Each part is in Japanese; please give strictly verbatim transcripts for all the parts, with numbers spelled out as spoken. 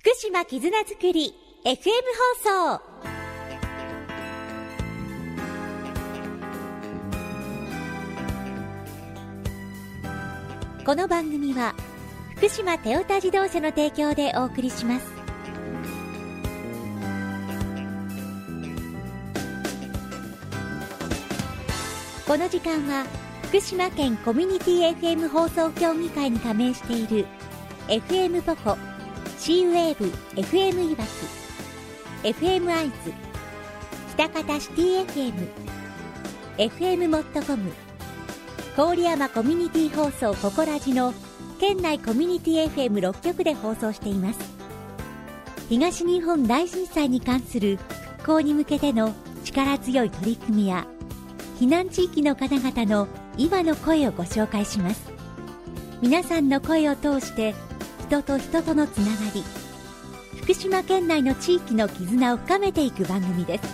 福島絆づくり エフエム 放送。この番組は福島トヨタ自動車の提供でお送りします。この時間は福島県コミュニティ エフエム 放送協議会に加盟している エフエム ポコ、シーウェーブ エフエム いわき、エフエム アイズ、北方シティ エフエム、エフエム モットコム、郡山コミュニティ放送ココラジの県内コミュニティ エフエムろっ 局で放送しています。東日本大震災に関する復興に向けての力強い取り組みや避難地域の方々の今の声をご紹介します。皆さんの声を通して人と人とのつながり、福島県内の地域の絆を深めていく番組です。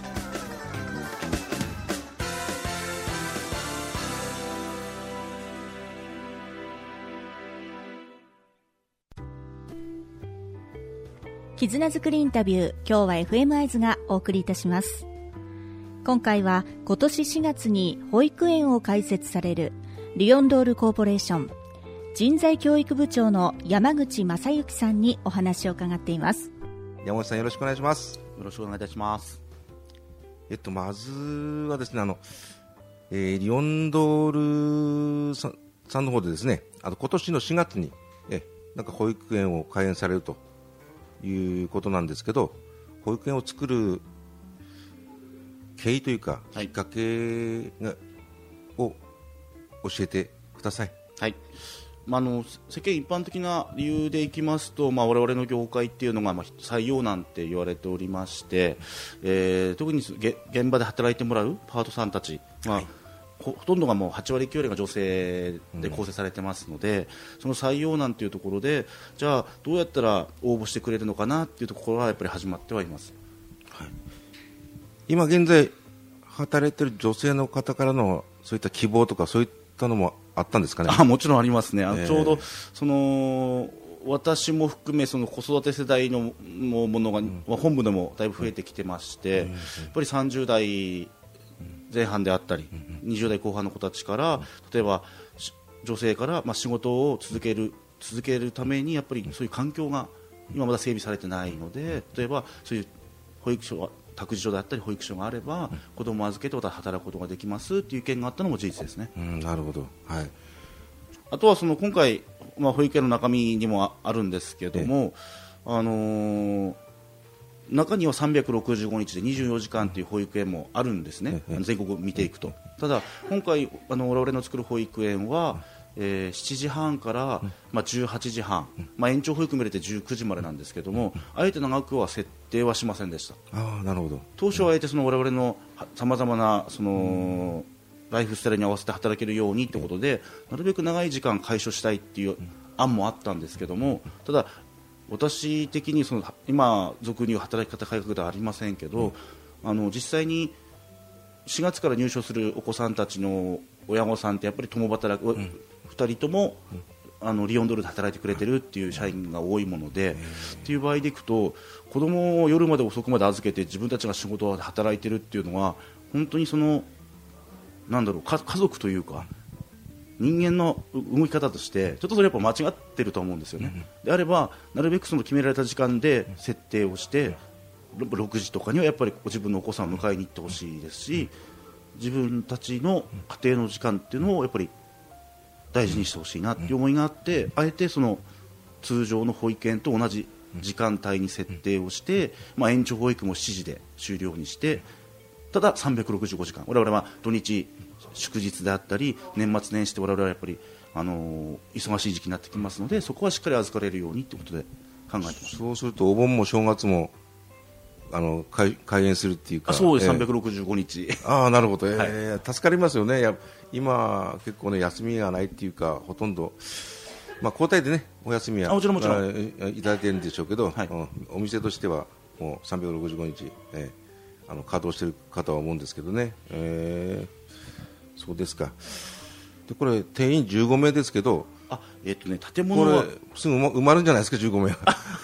絆づくりインタビュー、今日は エフエム アイズがお送りいたします。今回は今年しがつに保育園を開設されるリオンドールコーポレーション人材教育部長の山口正幸さんにお話を伺っています。 山口さん、よろしくお願いします。 よろしくお願いいたします。 えっとまずはですね、あの、えー、リオンドールさん、さんの方でですね、あの今年のしがつにえなんか保育園を開園されるということなんですけど、保育園を作る経緯というか、はい、きっかけがを教えてください。 はい。まあ、あの世間一般的な理由でいきますと、まあ、我々の業界っていうのが、まあ、採用なんて言われておりまして、えー、特に現場で働いてもらうパートさんたち、まあはい、ほ, ほとんどがもうはちわりきゅうわりが女性で構成されてますので、うん、その採用なんていうところで、じゃあどうやったら応募してくれるのかなっていうところはやっぱり始まってはいます。 はい、今現在働いている女性の方からのそういった希望とかそういったのもあったんですかね。 あ、もちろんありますね。あの、えー、ちょうどその私も含めその子育て世代のものが、うん、本部でもだいぶ増えてきてまして、うん、やっぱりさんじゅうだいぜん半であったり、うん、にじゅうだいこう半の子たちから、うん、例えば女性から、まあ、仕事を続ける続けるためにやっぱりそういう環境が今まだ整備されてないので、例えばそういう保育所は託児所であったり保育所があれば、うん、子供を預けて働くことができますという意見があったのも事実ですね。 うん、なるほど。はい、 あとはその今回、まあ、保育園の中身にもあるんですけども、あのー、中にはさんびゃくろくじゅうごにちでにじゅうよじかんという保育園もあるんですね、全国を見ていくと。ただ今回あの我々の作る保育園は、えー、しちじはんから、まあ、じゅうはちじはん、まあ、延長保育も入れてじゅうくじまでなんですけども、あえて長くは設定はしませんでした。 あ、なるほど。 当初はあえてその我々のさまざまなそのライフスタイルに合わせて働けるようにということで、なるべく長い時間解消したいっていう案もあったんですけども、ただ私的にその今俗に言う働き方改革ではありませんけど、あの実際にしがつから入所するお子さんたちの親御さんってやっぱり共働く、うんふたりとも、うん、あのリオンドールで働いてくれてるっていう社員が多いもので、っていう場合でいくと子供を夜まで遅くまで預けて自分たちが仕事で働いてるっていうのは本当にそのなんだろうか家族というか人間の動き方としてちょっとそれやっぱ間違ってると思うんですよね。うん、であればなるべくその決められた時間で設定をしてろくじとかにはやっぱりご自分のお子さんを迎えに行ってほしいですし、自分たちの家庭の時間っていうのをやっぱり大事にしてほしいなっていう思いがあって、あえてその通常の保育園と同じ時間帯に設定をして、まあ、延長保育もしちじで終了にして、たださんびゃくろくじゅうごじかん、我々は土日祝日であったり年末年始で我々はやっぱり、あのー、忙しい時期になってきますので、そこはしっかり預かれるようにということで考えてます。 そうするとお盆も正月もあの 開, 開園するっていうか、 あ、そうです、えー、さんびゃくろくじゅうごにち。 ああ、なるほど、えーはい、助かりますよね。や今結構ね休みがないっていうか、ほとんど、まあ、交代でねお休みはもちろんもちろんいただいてるんでしょうけど、はい、お店としてはもうさんびゃくろくじゅうごにち、えー、あの稼働している方は思うんですけどね、えー、そうですか。でこれ定員じゅうごめいですけど、 あ、えーっとね、建物はこれすぐ埋まるんじゃないですか、じゅうごめいは。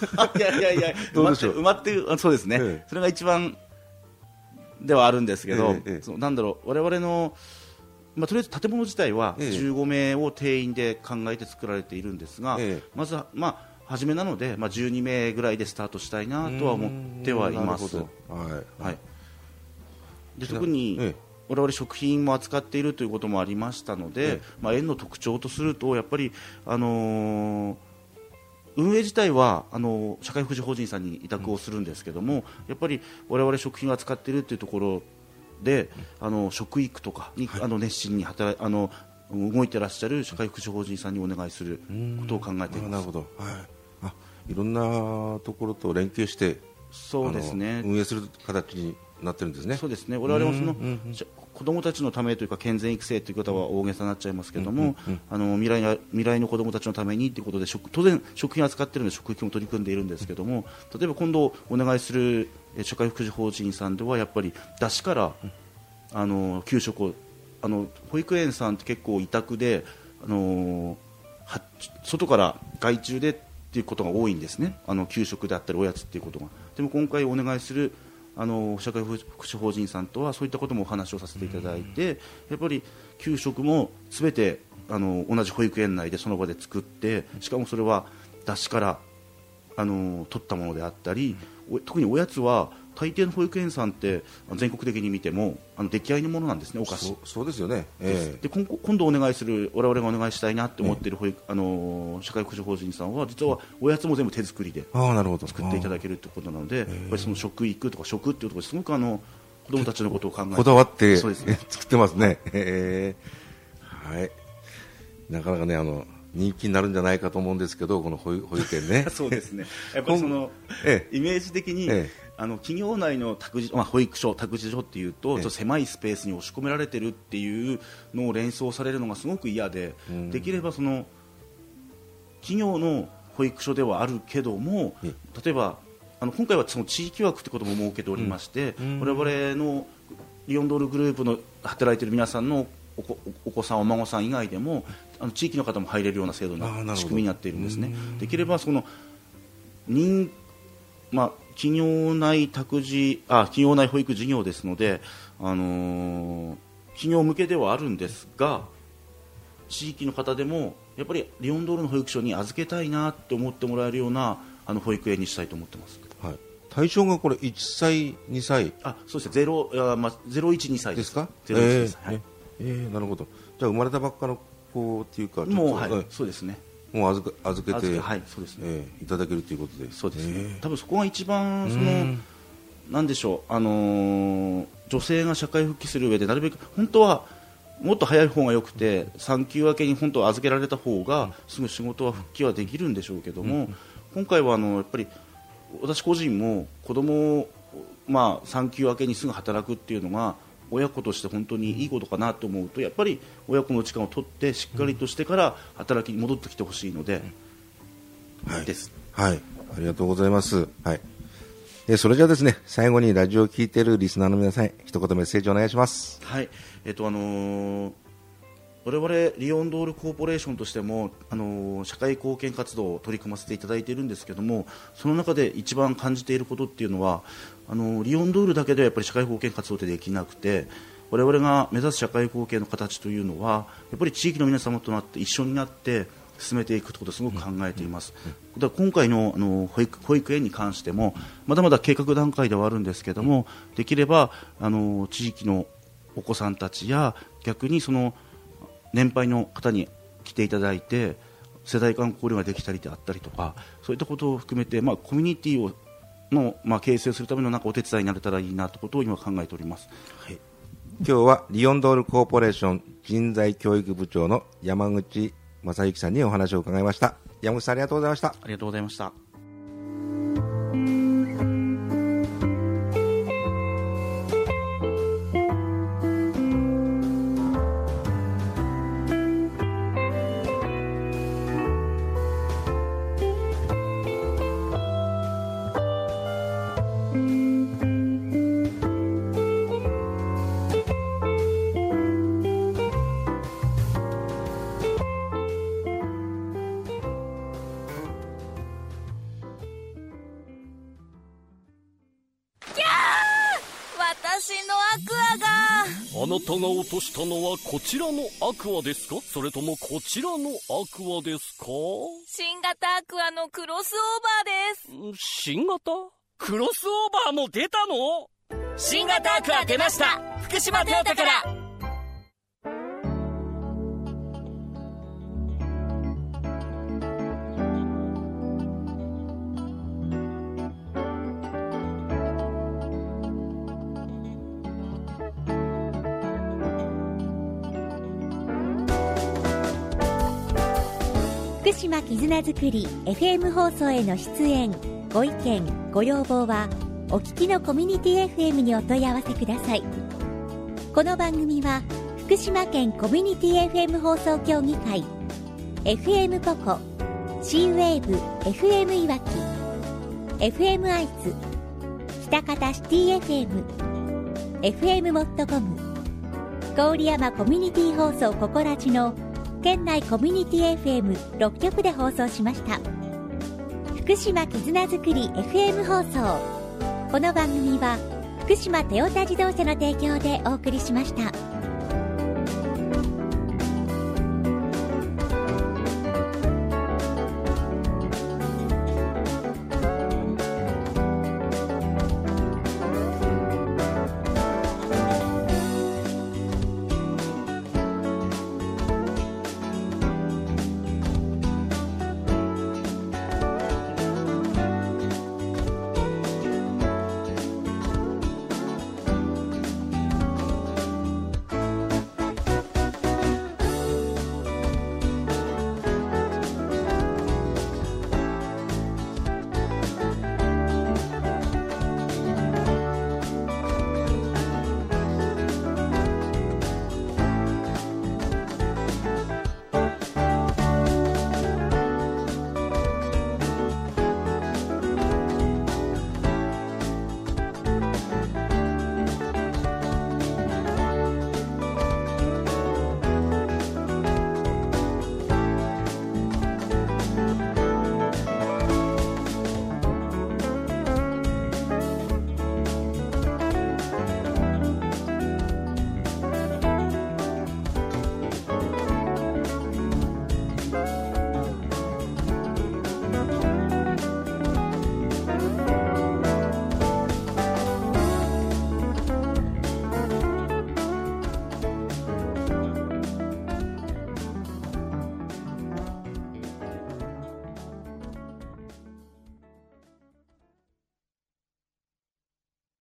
いやいやいやどうでしょう。 埋まって埋まってそうですね、 ええ、 それが一番ではあるんですけど、 ええええ、 そうなんだろう、我々の、まあ、とりあえず建物自体はじゅうごめいを定員で考えて作られているんですが、ええ、まずは、まあ、初めなので、まあ、じゅうにめいぐらいでスタートしたいなとは思ってはいます。はいはい、で特に、ええ、我々食品も扱っているということもありましたので、ええ、まあ、園の特徴とするとやっぱり、あのー、運営自体はあの社会福祉法人さんに委託をするんですけども、うん、やっぱり我々食品を扱っているというところで、うん、あの食育とかに、はい、あの熱心に働あの動いていらっしゃる社会福祉法人さんにお願いすることを考えています。 なるほど、はい、あ、いろんなところと連携してそうですね、 運営する形になってるんですね。 そうですね、我々もその、うんうん、子どもたちのためというか健全育成という方は大げさになっちゃいますけれども、うんうんうん、あの未来の未来の子どもたちのためにということで食当然食品を扱っているので食育も取り組んでいるんですけれども、例えば今度お願いする社会福祉法人さんではやっぱり出汁から、うん、あの給食をあの保育園さんって結構委託であのは外から外注でっていうことが多いんですね、あの給食であったりおやつっていうことが。でも今回お願いするあの社会福祉法人さんとはそういったこともお話をさせていただいて、やっぱり給食もすべてあの同じ保育園内でその場で作って、しかもそれは出汁からあの取ったものであったり、特におやつは大抵の保育園さんって全国的に見てもあの出来合いのものなんですね、お菓子。 そ う, そうですよね、えー、 で今, 今度お願いする我々がお願いしたいなと思っている保育、えー、あの社会福祉法人さんは実はおやつも全部手作りで作っていただけるということなので、やっぱりその食育とか食っていうところですごくあの子どもたちのことを考えてこだわってそうです、ね、 作ってますね、えーはい、なかなかねあの人気になるんじゃないかと思うんですけど、この保育園ねそうですね、やっぱりその、ええ、イメージ的に、ええ、あの企業内の託児、まあ、保育所、託児所っていうと、ええ、ちょっと狭いスペースに押し込められてるっていうのを連想されるのがすごく嫌で、うん、できればその企業の保育所ではあるけども、ええ、例えばあの今回はその地域枠ということも設けておりまして、うん、我々のリオンドールグループの働いている皆さんのお子、お子さんお孫さん以外でもあの地域の方も入れるような制度の仕組みになっているんですね。できればその人、まあ、企業内託児あ企業内保育事業ですので、あのー、企業向けではあるんですが、地域の方でもやっぱりリオンドールの保育所に預けたいなと思ってもらえるようなあの保育園にしたいと思ってます。 はい、対象がこれいっさいにさいあそうですね、ゼロ、まあ、ゼロいちにさいですか。 ゼロいちです、 えーはい、えー、なるほど。じゃあ生まれたばっかの子っていうかもう、はい、そうですね、 もう預け、預けて、 はい、そうですね、 えー、いただけるということで。 そうですね、えー、多分そこが一番そのなんでしょう、あのー、女性が社会復帰する上でなるべく本当はもっと早い方がよくて産休明けに本当は預けられた方がすぐ仕事は復帰はできるんでしょうけども、うん、今回はあのやっぱり私個人も子供を、まあ、産休明けにすぐ働くっていうのが親子として本当にいいことかなと思うと、やっぱり親子の時間を取ってしっかりとしてから働きに戻ってきてほしいので、 うん、はい、 です。 はい、ありがとうございます。はい、えそれじゃあですね、最後にラジオを聞いているリスナーの皆さんへ一言メッセージをお願いします。 はい、えっとあのー、我々リオンドールコーポレーションとしても、あのー、社会貢献活動を取り組ませていただいているんですけども、その中で一番感じていることっていうのは、あのー、リオンドールだけではやっぱり社会貢献活動ってできなくて、我々が目指す社会貢献の形というのはやっぱり地域の皆様となって一緒になって進めていくことをすごく考えています。だから今回の、あの保育、保育園に関してもまだまだ計画段階ではあるんですけども、できればあの地域のお子さんたちや逆にその年配の方に来ていただいて世代間交流ができたりであったりとか、そういったことを含めて、まあ、コミュニティをの、まあ、形成するためのなんかお手伝いになれたらいいなということを今考えております。はい、 今日はリオンドールコーポレーション人材教育部長の山口正幸さんにお話を伺いました。山口さん、ありがとうございました。 ありがとうございました。 私のアクアが。 あなたが落としたのはこちらのアクアですか、それともこちらのアクアですか？ 新型アクアのクロスオーバーです。 新型クロスオーバーも出たの？ 新型アクア出ました。福島トヨタから。 福島絆づくり エフエム 放送への出演ご意見ご要望はお聞きのコミュニティ エフエム にお問い合わせください。この番組は福島県コミュニティ エフエム 放送協議会 エフエム ポコ C ウェーブ エフエム いわき エフエム アイズ北方シティ エフエム エフエム モットコム郡山コミュニティ放送ココラジの県内コミュニティ エフエムろっ 局で放送しました。福島絆づくり エフエム 放送。この番組は福島トヨタ自動車の提供でお送りしました。